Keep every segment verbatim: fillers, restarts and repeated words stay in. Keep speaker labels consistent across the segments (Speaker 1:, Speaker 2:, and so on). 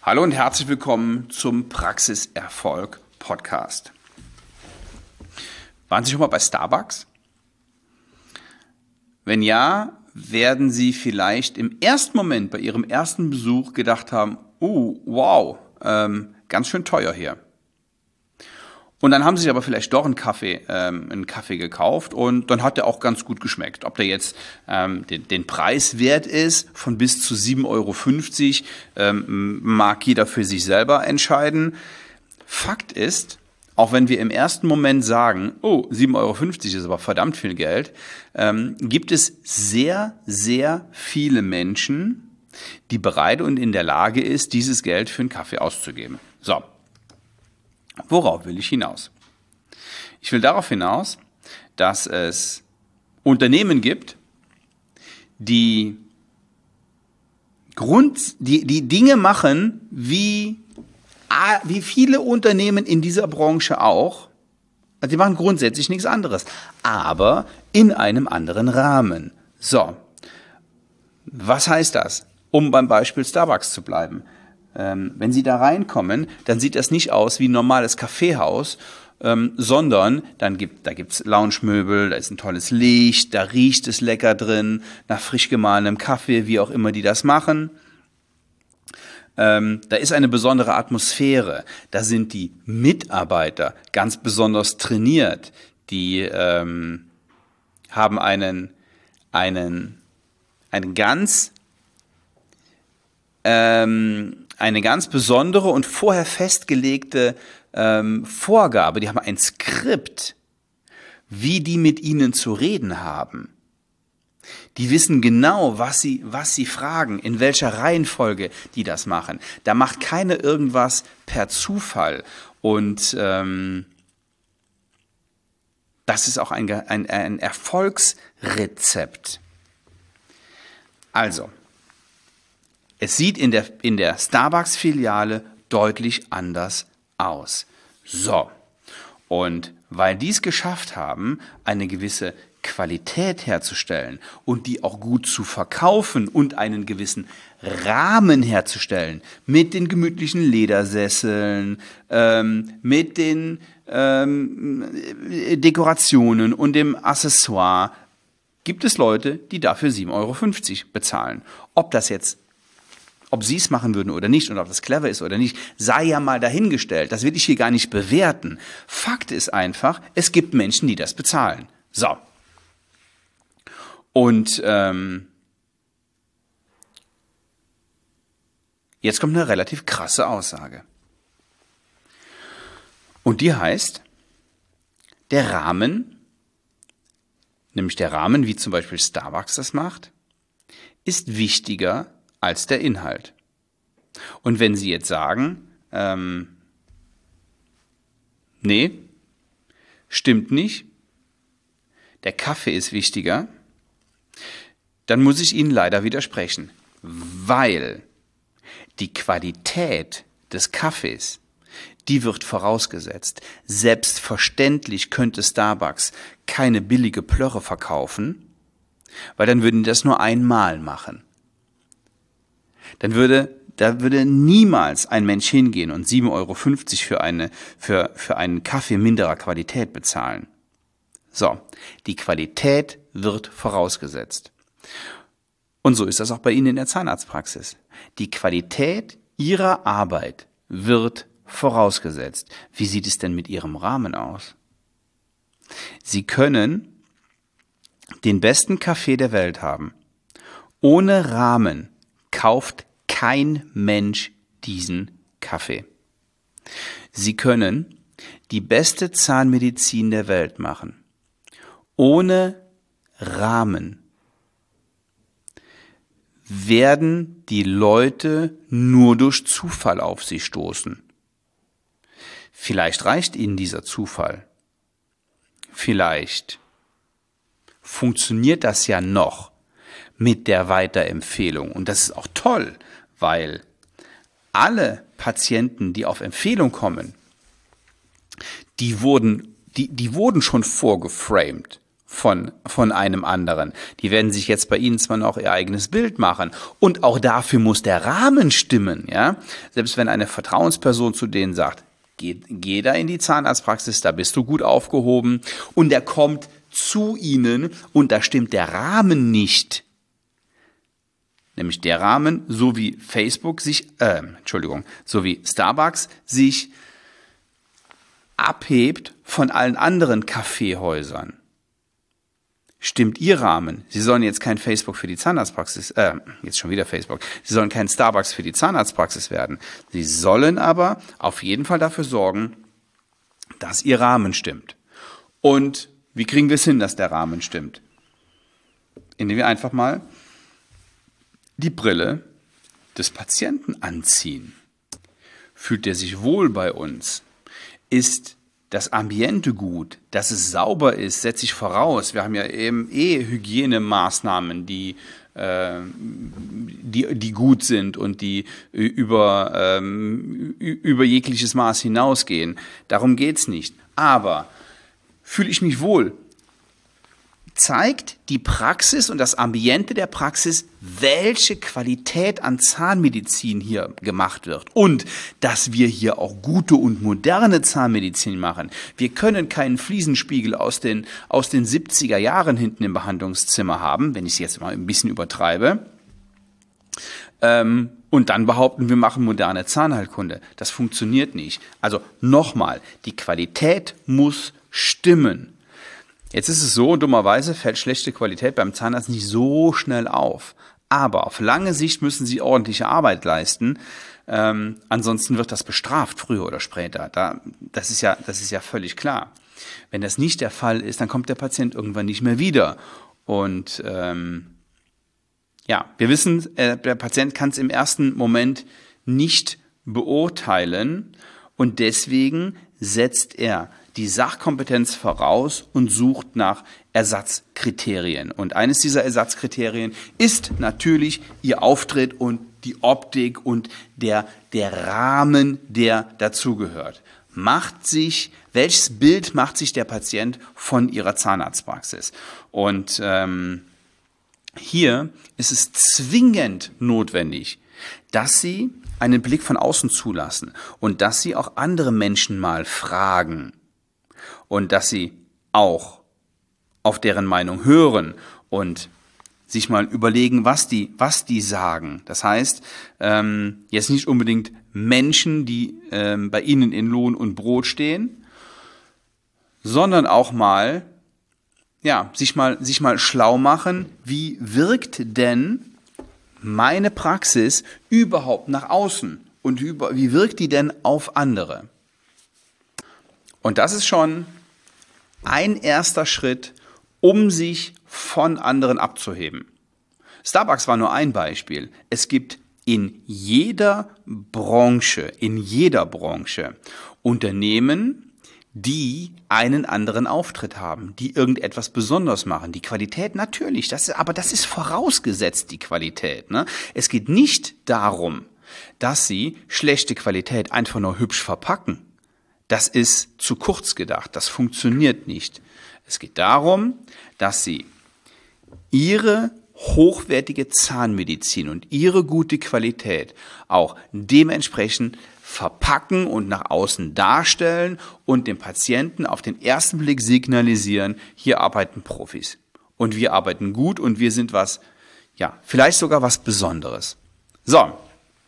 Speaker 1: Hallo und herzlich willkommen zum Praxiserfolg Podcast. Waren Sie schon mal bei Starbucks? Wenn ja, werden Sie vielleicht im ersten Moment bei Ihrem ersten Besuch gedacht haben, oh, wow, ähm, ganz schön teuer hier. Und dann haben sie sich aber vielleicht doch einen Kaffee, ähm, einen Kaffee gekauft und dann hat der auch ganz gut geschmeckt. Ob der jetzt ähm, den, den Preis wert ist, von bis zu sieben Euro fünfzig, ähm, mag jeder für sich selber entscheiden. Fakt ist, auch wenn wir im ersten Moment sagen, oh, sieben Euro fünfzig ist aber verdammt viel Geld, ähm, gibt es sehr, sehr viele Menschen, die bereit und in der Lage ist, dieses Geld für einen Kaffee auszugeben. So. Worauf will ich hinaus? Ich will darauf hinaus, dass es Unternehmen gibt, die Grund, die, die Dinge machen, wie, wie viele Unternehmen in dieser Branche auch. Also die machen grundsätzlich nichts anderes, aber in einem anderen Rahmen. So, was heißt das? Um beim Beispiel Starbucks zu bleiben. Ähm, wenn Sie da reinkommen, dann sieht das nicht aus wie ein normales Kaffeehaus, ähm, sondern dann gibt, da gibt's Lounge-Möbel, da ist ein tolles Licht, da riecht es lecker drin, nach frisch gemahlenem Kaffee, wie auch immer die das machen. Ähm, da ist eine besondere Atmosphäre, da sind die Mitarbeiter ganz besonders trainiert, die ähm, haben einen, einen, einen ganz ähm, eine ganz besondere und vorher festgelegte ähm, Vorgabe. Die haben ein Skript, wie die mit ihnen zu reden haben. Die wissen genau, was sie, was sie fragen, in welcher Reihenfolge die das machen. Da macht keiner irgendwas per Zufall. Und ähm, das ist auch ein, ein, ein Erfolgsrezept. Also, es sieht in der, in der Starbucks-Filiale deutlich anders aus. So, und weil die es geschafft haben, eine gewisse Qualität herzustellen und die auch gut zu verkaufen und einen gewissen Rahmen herzustellen, mit den gemütlichen Ledersesseln, ähm, mit den ähm, Dekorationen und dem Accessoire, gibt es Leute, die dafür sieben Euro fünfzig bezahlen. Ob das jetzt Ob sie es machen würden oder nicht und ob das clever ist oder nicht, sei ja mal dahingestellt. Das will ich hier gar nicht bewerten. Fakt ist einfach, es gibt Menschen, die das bezahlen. So. Und ähm, jetzt kommt eine relativ krasse Aussage. Und die heißt, der Rahmen, nämlich der Rahmen, wie zum Beispiel Starbucks das macht, ist wichtiger als der Inhalt. Und wenn Sie jetzt sagen, ähm, nee, stimmt nicht, der Kaffee ist wichtiger, dann muss ich Ihnen leider widersprechen, weil die Qualität des Kaffees, die wird vorausgesetzt. Selbstverständlich könnte Starbucks keine billige Plörre verkaufen, weil dann würden die das nur einmal machen. Dann würde, da würde niemals ein Mensch hingehen und sieben Euro fünfzig für eine, für, für einen Kaffee minderer Qualität bezahlen. So, die Qualität wird vorausgesetzt. Und so ist das auch bei Ihnen in der Zahnarztpraxis. Die Qualität Ihrer Arbeit wird vorausgesetzt. Wie sieht es denn mit Ihrem Rahmen aus? Sie können den besten Kaffee der Welt haben. Ohne Rahmen kauft kein Mensch diesen Kaffee. Sie können die beste Zahnmedizin der Welt machen. Ohne Rahmen werden die Leute nur durch Zufall auf sie stoßen. Vielleicht reicht ihnen dieser Zufall. Vielleicht funktioniert das ja noch mit der Weiterempfehlung. Und das ist auch toll, weil alle Patienten, die auf Empfehlung kommen, die wurden, die, die wurden schon vorgeframed. von, von einem anderen. Die werden sich jetzt bei Ihnen zwar noch ihr eigenes Bild machen und auch dafür muss der Rahmen stimmen, ja. Selbst wenn eine Vertrauensperson zu denen sagt, geh, geh da in die Zahnarztpraxis, da bist du gut aufgehoben und er kommt zu Ihnen und da stimmt der Rahmen nicht. Nämlich der Rahmen, so wie Facebook sich, äh, Entschuldigung, so wie Starbucks sich abhebt von allen anderen Kaffeehäusern. Stimmt Ihr Rahmen? Sie sollen jetzt kein Facebook für die Zahnarztpraxis, äh, jetzt schon wieder Facebook, Sie sollen kein Starbucks für die Zahnarztpraxis werden. Sie sollen aber auf jeden Fall dafür sorgen, dass Ihr Rahmen stimmt. Und wie kriegen wir es hin, dass der Rahmen stimmt? Indem wir einfach mal die Brille des Patienten anziehen. Fühlt er sich wohl bei uns? Ist das Ambiente gut, dass es sauber ist, setze ich voraus. Wir haben ja eben eh Hygienemaßnahmen, die, äh, die, die gut sind und die über, ähm, über jegliches Maß hinausgehen. Darum geht's nicht. Aber fühle ich mich wohl? Zeigt die Praxis und das Ambiente der Praxis, welche Qualität an Zahnmedizin hier gemacht wird und dass wir hier auch gute und moderne Zahnmedizin machen. Wir können keinen Fliesenspiegel aus den, aus den siebziger Jahren hinten im Behandlungszimmer haben, wenn ich es jetzt mal ein bisschen übertreibe, ähm, und dann behaupten, wir machen moderne Zahnheilkunde. Das funktioniert nicht. Also nochmal, die Qualität muss stimmen. Jetzt ist es so, dummerweise fällt schlechte Qualität beim Zahnarzt nicht so schnell auf. Aber auf lange Sicht müssen Sie ordentliche Arbeit leisten. Ähm, ansonsten wird das bestraft, früher oder später. Da, das ist ja, das ist ja völlig klar. Wenn das nicht der Fall ist, dann kommt der Patient irgendwann nicht mehr wieder. Und ähm, ja, wir wissen, äh, der Patient kann es im ersten Moment nicht beurteilen. Und deswegen setzt er die Sachkompetenz voraus und sucht nach Ersatzkriterien. Und eines dieser Ersatzkriterien ist natürlich Ihr Auftritt und die Optik und der, der Rahmen, der dazugehört. Macht sich, welches Bild macht sich der Patient von Ihrer Zahnarztpraxis? Und ähm, hier ist es zwingend notwendig, dass Sie einen Blick von außen zulassen und dass Sie auch andere Menschen mal fragen. Und dass Sie auch auf deren Meinung hören und sich mal überlegen, was die, was die sagen. Das heißt, ähm, jetzt nicht unbedingt Menschen, die ähm, bei Ihnen in Lohn und Brot stehen, sondern auch mal, ja, sich mal, sich mal schlau machen, wie wirkt denn meine Praxis überhaupt nach außen und über, wie wirkt die denn auf andere? Und das ist schon ein erster Schritt, um sich von anderen abzuheben. Starbucks war nur ein Beispiel. Es gibt in jeder Branche, in jeder Branche Unternehmen, die einen anderen Auftritt haben, die irgendetwas besonders machen. Die Qualität natürlich, das, aber das ist vorausgesetzt, die Qualität. Ne? Es geht nicht darum, dass sie schlechte Qualität einfach nur hübsch verpacken. Das ist zu kurz gedacht, das funktioniert nicht. Es geht darum, dass Sie Ihre hochwertige Zahnmedizin und Ihre gute Qualität auch dementsprechend verpacken und nach außen darstellen und dem Patienten auf den ersten Blick signalisieren, hier arbeiten Profis. Und wir arbeiten gut und wir sind was, ja, vielleicht sogar was Besonderes. So.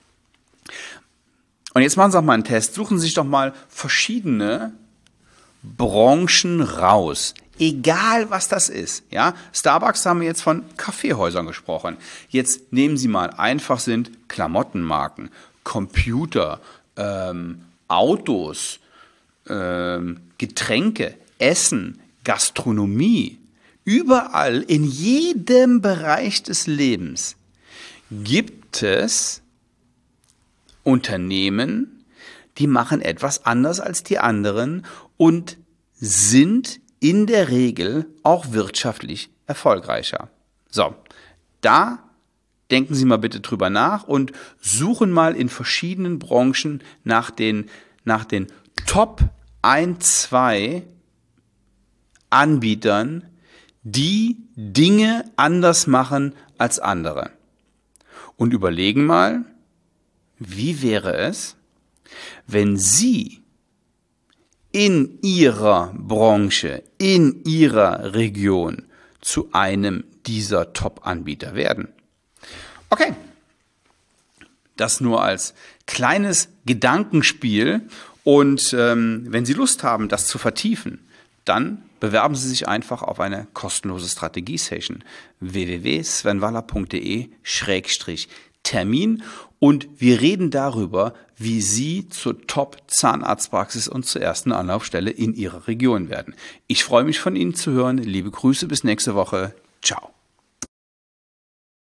Speaker 1: Und jetzt machen Sie auch mal einen Test. Suchen Sie sich doch mal verschiedene Branchen raus. Egal, was das ist. Ja? Starbucks haben wir jetzt von Kaffeehäusern gesprochen. Jetzt nehmen Sie mal, einfach sind Klamottenmarken, Computer, ähm, Autos, ähm, Getränke, Essen, Gastronomie. Überall, in jedem Bereich des Lebens gibt es Unternehmen, die machen etwas anders als die anderen und sind in der Regel auch wirtschaftlich erfolgreicher. So, da denken Sie mal bitte drüber nach und suchen mal in verschiedenen Branchen nach den, nach den Top ein, zwei Anbietern, die Dinge anders machen als andere. Und überlegen mal, wie wäre es, wenn Sie in Ihrer Branche, in Ihrer Region zu einem dieser Top-Anbieter werden? Okay, das nur als kleines Gedankenspiel. Und ähm, wenn Sie Lust haben, das zu vertiefen, dann bewerben Sie sich einfach auf eine kostenlose Strategie-Session w w w punkt sven waller punkt d e schrägstrich Termin und wir reden darüber, wie Sie zur Top-Zahnarztpraxis und zur ersten Anlaufstelle in Ihrer Region werden. Ich freue mich von Ihnen zu hören. Liebe Grüße, bis nächste Woche. Ciao.